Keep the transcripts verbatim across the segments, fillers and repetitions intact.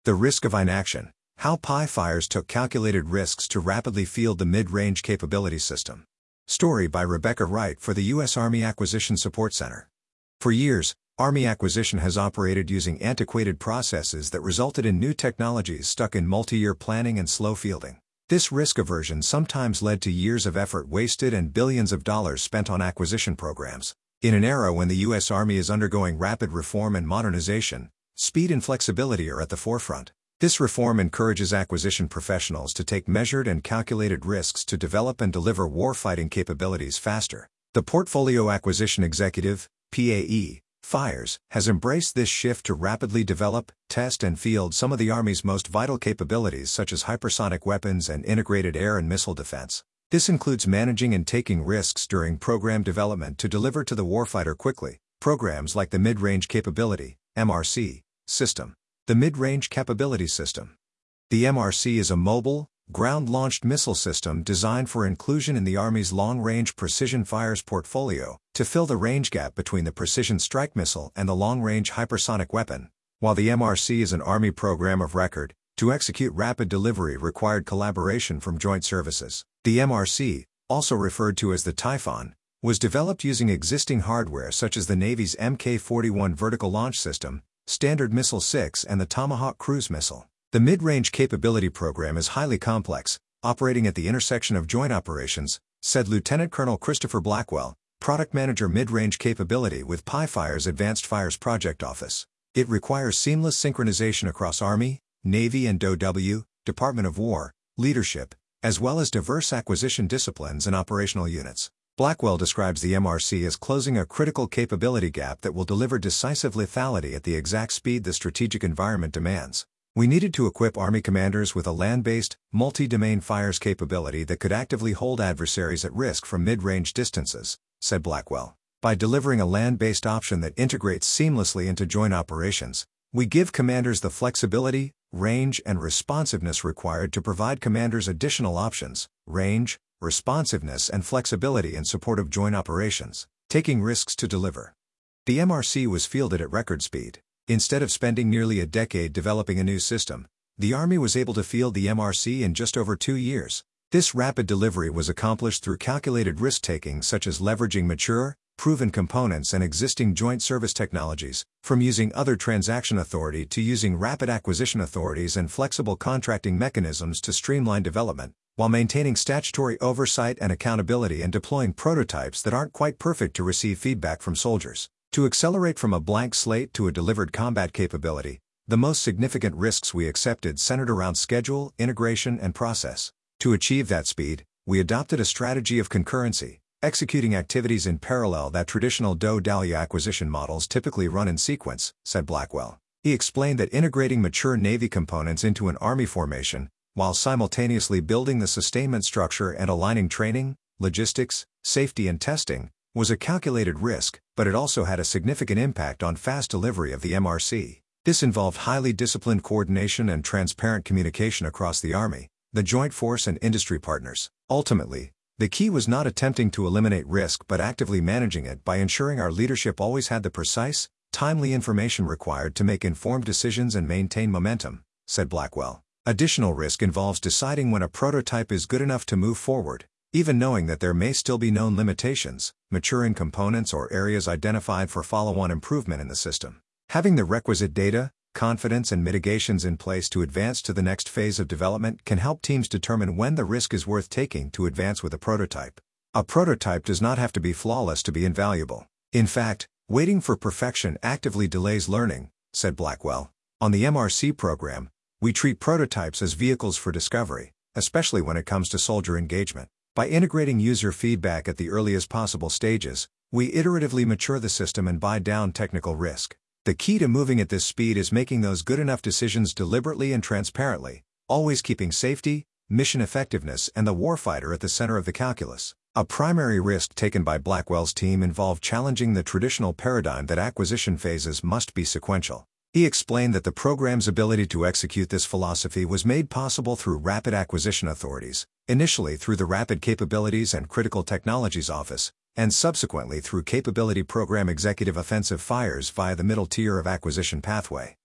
The risk of inaction. How P I Fires took calculated risks to rapidly field the Mid-Range Capability System. Story by Rebecca Wright for the U S Army Acquisition Support Center. For years, Army acquisition has operated using antiquated processes that resulted in new technologies stuck in multi-year planning and slow fielding. This risk aversion sometimes led to years of effort wasted and billions of dollars spent on acquisition programs. In an era when the U S Army is undergoing rapid reform and modernization, speed and flexibility are at the forefront. This reform encourages acquisition professionals to take measured and calculated risks to develop and deliver warfighting capabilities faster. The Portfolio Acquisition Executive, P A E, Fires, has embraced this shift to rapidly develop, test and field some of the Army's most vital capabilities such as hypersonic weapons and integrated air and missile defense. This includes managing and taking risks during program development to deliver to the warfighter quickly. Programs like the Mid-Range Capability, M R C, system. The Mid-Range Capability System. The M R C is a mobile, ground-launched missile system designed for inclusion in the Army's long-range precision fires portfolio, to fill the range gap between the precision strike missile and the long-range hypersonic weapon. While the M R C is an Army program of record, to execute rapid delivery required collaboration from joint services. The M R C, also referred to as the Typhon, was developed using existing hardware such as the Navy's M K forty-one Vertical Launch System, Standard Missile six and the Tomahawk Cruise Missile. The Mid-Range Capability Program is highly complex, operating at the intersection of joint operations, said Lieutenant Colonel Christopher Blackwell, Product Manager Mid-Range Capability with P I Fires Advanced Fires Project Office. It requires seamless synchronization across Army, Navy and D O W, Department of War, leadership, as well as diverse acquisition disciplines and operational units. Blackwell describes the M R C as closing a critical capability gap that will deliver decisive lethality at the exact speed the strategic environment demands. We needed to equip Army commanders with a land-based, multi-domain fires capability that could actively hold adversaries at risk from mid-range distances, said Blackwell. By delivering a land-based option that integrates seamlessly into joint operations, we give commanders the flexibility, range and responsiveness required to provide commanders additional options, range, responsiveness and flexibility in support of joint operations, taking risks to deliver. The M R C was fielded at record speed. Instead of spending nearly a decade developing a new system, the Army was able to field the M R C in just over two years. This rapid delivery was accomplished through calculated risk-taking such as leveraging mature, proven components and existing joint service technologies, from using other transaction authority to using rapid acquisition authorities and flexible contracting mechanisms to streamline development, while maintaining statutory oversight and accountability and deploying prototypes that aren't quite perfect to receive feedback from soldiers. To accelerate from a blank slate to a delivered combat capability, the most significant risks we accepted centered around schedule, integration, and process. To achieve that speed, we adopted a strategy of concurrency, executing activities in parallel that traditional D O W acquisition models typically run in sequence, said Blackwell. He explained that integrating mature Navy components into an Army formation, while simultaneously building the sustainment structure and aligning training, logistics, safety and testing, was a calculated risk, but it also had a significant impact on fast delivery of the M R C. This involved highly disciplined coordination and transparent communication across the Army, the Joint Force and industry partners. Ultimately, the key was not attempting to eliminate risk but actively managing it by ensuring our leadership always had the precise, timely information required to make informed decisions and maintain momentum, said Blackwell. Additional risk involves deciding when a prototype is good enough to move forward, even knowing that there may still be known limitations, maturing components or areas identified for follow-on improvement in the system. Having the requisite data, confidence and mitigations in place to advance to the next phase of development can help teams determine when the risk is worth taking to advance with a prototype. A prototype does not have to be flawless to be invaluable. In fact, waiting for perfection actively delays learning, said Blackwell. On the M R C program, we treat prototypes as vehicles for discovery, especially when it comes to soldier engagement. By integrating user feedback at the earliest possible stages, we iteratively mature the system and buy down technical risk. The key to moving at this speed is making those good enough decisions deliberately and transparently, always keeping safety, mission effectiveness and the warfighter at the center of the calculus. A primary risk taken by Blackwell's team involved challenging the traditional paradigm that acquisition phases must be sequential. He explained that the program's ability to execute this philosophy was made possible through rapid acquisition authorities, initially through the Rapid Capabilities and Critical Technologies Office, and subsequently through Capability Program Executive Offensive Fires via the middle tier of acquisition pathway.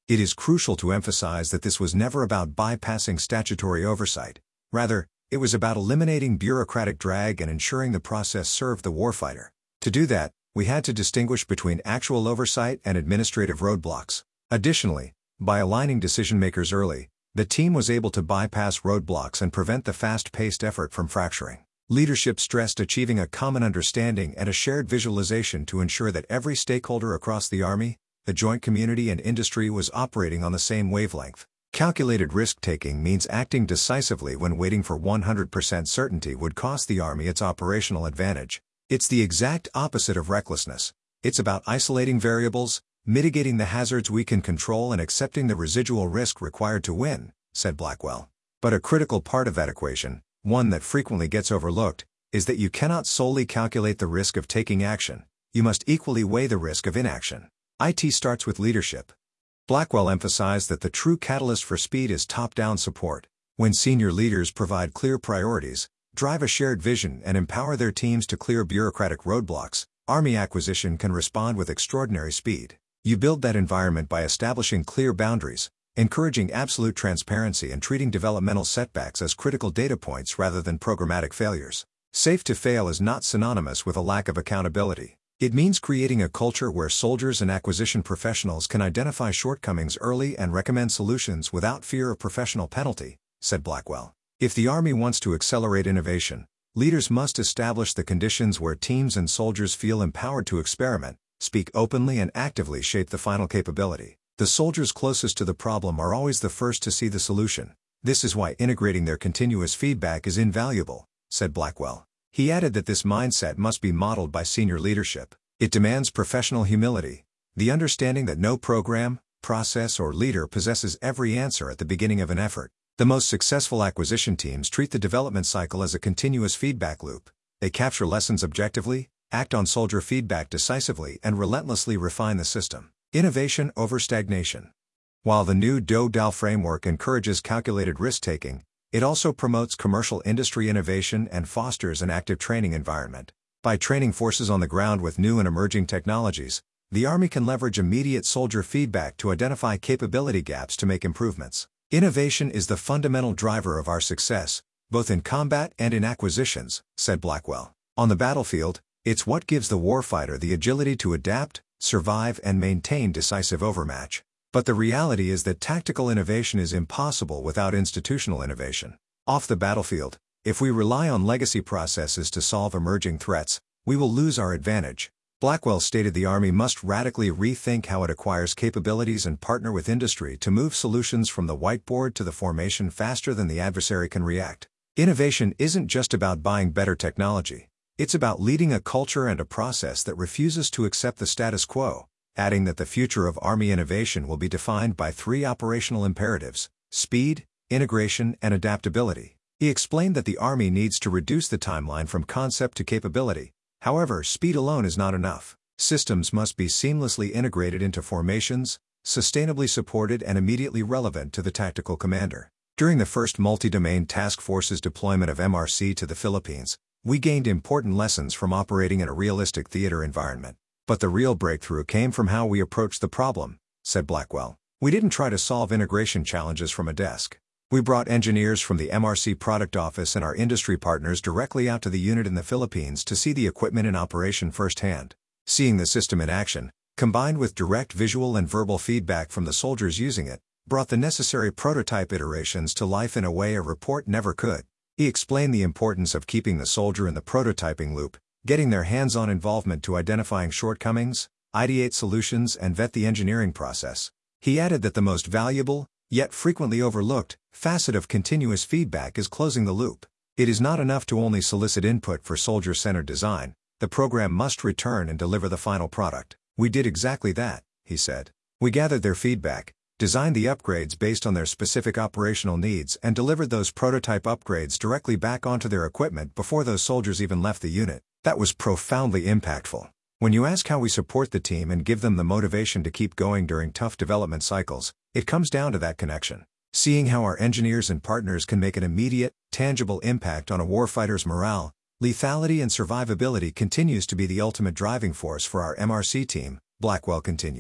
It is crucial to emphasize that this was never about bypassing statutory oversight. Rather, it was about eliminating bureaucratic drag and ensuring the process served the warfighter. To do that, we had to distinguish between actual oversight and administrative roadblocks. Additionally, by aligning decision-makers early, the team was able to bypass roadblocks and prevent the fast-paced effort from fracturing. Leadership stressed achieving a common understanding and a shared visualization to ensure that every stakeholder across the Army, the joint community and industry was operating on the same wavelength. Calculated risk-taking means acting decisively when waiting for one hundred percent certainty would cost the Army its operational advantage. It's the exact opposite of recklessness. It's about isolating variables, mitigating the hazards we can control and accepting the residual risk required to win, said Blackwell. But a critical part of that equation, one that frequently gets overlooked, is that you cannot solely calculate the risk of taking action. You must equally weigh the risk of inaction. I T starts with leadership. Blackwell emphasized that the true catalyst for speed is top-down support. When senior leaders provide clear priorities, drive a shared vision and empower their teams to clear bureaucratic roadblocks, Army acquisition can respond with extraordinary speed. You build that environment by establishing clear boundaries, encouraging absolute transparency and treating developmental setbacks as critical data points rather than programmatic failures. Safe to fail is not synonymous with a lack of accountability. It means creating a culture where soldiers and acquisition professionals can identify shortcomings early and recommend solutions without fear of professional penalty, said Blackwell. If the Army wants to accelerate innovation, leaders must establish the conditions where teams and soldiers feel empowered to experiment, speak openly and actively shape the final capability. The soldiers closest to the problem are always the first to see the solution. This is why integrating their continuous feedback is invaluable, said Blackwell. He added that this mindset must be modeled by senior leadership. It demands professional humility, the understanding that no program, process or leader possesses every answer at the beginning of an effort. The most successful acquisition teams treat the development cycle as a continuous feedback loop. They capture lessons objectively, act on soldier feedback decisively and relentlessly refine the system. Innovation over stagnation. While the new D O D A L framework encourages calculated risk-taking, it also promotes commercial industry innovation and fosters an active training environment. By training forces on the ground with new and emerging technologies, the Army can leverage immediate soldier feedback to identify capability gaps to make improvements. Innovation is the fundamental driver of our success, both in combat and in acquisitions, said Blackwell. On the battlefield, it's what gives the warfighter the agility to adapt, survive and maintain decisive overmatch. But the reality is that tactical innovation is impossible without institutional innovation. Off the battlefield, if we rely on legacy processes to solve emerging threats, we will lose our advantage. Blackwell stated the Army must radically rethink how it acquires capabilities and partner with industry to move solutions from the whiteboard to the formation faster than the adversary can react. Innovation isn't just about buying better technology. It's about leading a culture and a process that refuses to accept the status quo, adding that the future of Army innovation will be defined by three operational imperatives: speed, integration, and adaptability. He explained that the Army needs to reduce the timeline from concept to capability. However, speed alone is not enough. Systems must be seamlessly integrated into formations, sustainably supported and immediately relevant to the tactical commander. During the first multi-domain task force's deployment of M R C to the Philippines, we gained important lessons from operating in a realistic theater environment. But the real breakthrough came from how we approached the problem, said Blackwell. We didn't try to solve integration challenges from a desk. We brought engineers from the M R C product office and our industry partners directly out to the unit in the Philippines to see the equipment in operation firsthand. Seeing the system in action, combined with direct visual and verbal feedback from the soldiers using it, brought the necessary prototype iterations to life in a way a report never could. He explained the importance of keeping the soldier in the prototyping loop, getting their hands-on involvement to identifying shortcomings, ideate solutions and vet the engineering process. He added that the most valuable, yet frequently overlooked, facet of continuous feedback is closing the loop. It is not enough to only solicit input for soldier-centered design. The program must return and deliver the final product. We did exactly that, he said. We gathered their feedback, designed the upgrades based on their specific operational needs and delivered those prototype upgrades directly back onto their equipment before those soldiers even left the unit. That was profoundly impactful. When you ask how we support the team and give them the motivation to keep going during tough development cycles, it comes down to that connection. Seeing how our engineers and partners can make an immediate, tangible impact on a warfighter's morale, lethality and survivability continues to be the ultimate driving force for our M R C team, Blackwell continued.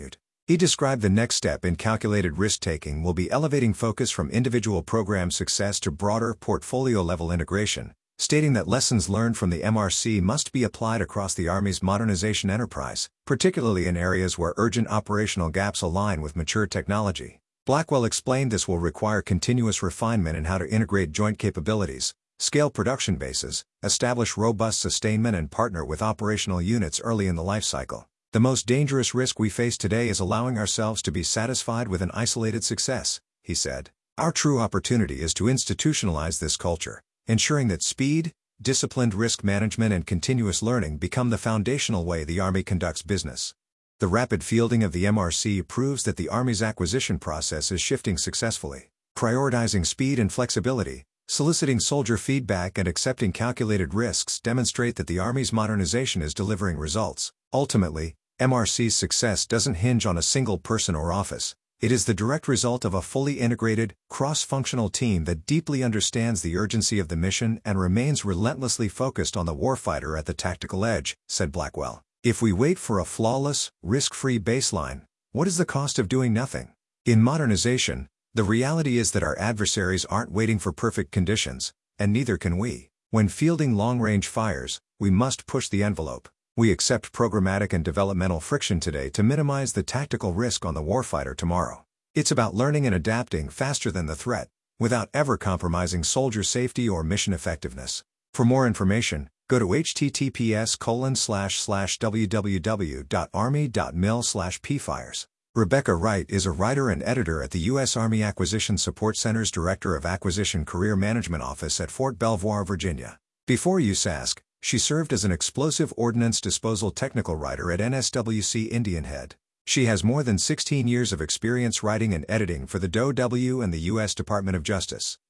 He described the next step in calculated risk-taking will be elevating focus from individual program success to broader portfolio-level integration, stating that lessons learned from the M R C must be applied across the Army's modernization enterprise, particularly in areas where urgent operational gaps align with mature technology. Blackwell explained this will require continuous refinement in how to integrate joint capabilities, scale production bases, establish robust sustainment and partner with operational units early in the life cycle. The most dangerous risk we face today is allowing ourselves to be satisfied with an isolated success, he said. Our true opportunity is to institutionalize this culture, ensuring that speed, disciplined risk management and continuous learning become the foundational way the Army conducts business. The rapid fielding of the M R C proves that the Army's acquisition process is shifting successfully. Prioritizing speed and flexibility, soliciting soldier feedback and accepting calculated risks demonstrate that the Army's modernization is delivering results. Ultimately, M R C's success doesn't hinge on a single person or office. It is the direct result of a fully integrated, cross-functional team that deeply understands the urgency of the mission and remains relentlessly focused on the warfighter at the tactical edge, said Blackwell. If we wait for a flawless, risk-free baseline, what is the cost of doing nothing? In modernization, the reality is that our adversaries aren't waiting for perfect conditions, and neither can we. When fielding long-range fires, we must push the envelope. We accept programmatic and developmental friction today to minimize the tactical risk on the warfighter tomorrow. It's about learning and adapting faster than the threat, without ever compromising soldier safety or mission effectiveness. For more information, go to h t t p s colon slash slash w w w dot army dot mil slash p fires. Rebecca Wright is a writer and editor at the U S Army Acquisition Support Center's Director of Acquisition Career Management Office at Fort Belvoir, Virginia. Before U S A S C, she served as an explosive ordnance disposal technical writer at N S W C Indian Head. She has more than sixteen years of experience writing and editing for the D O W and the U S Department of Justice.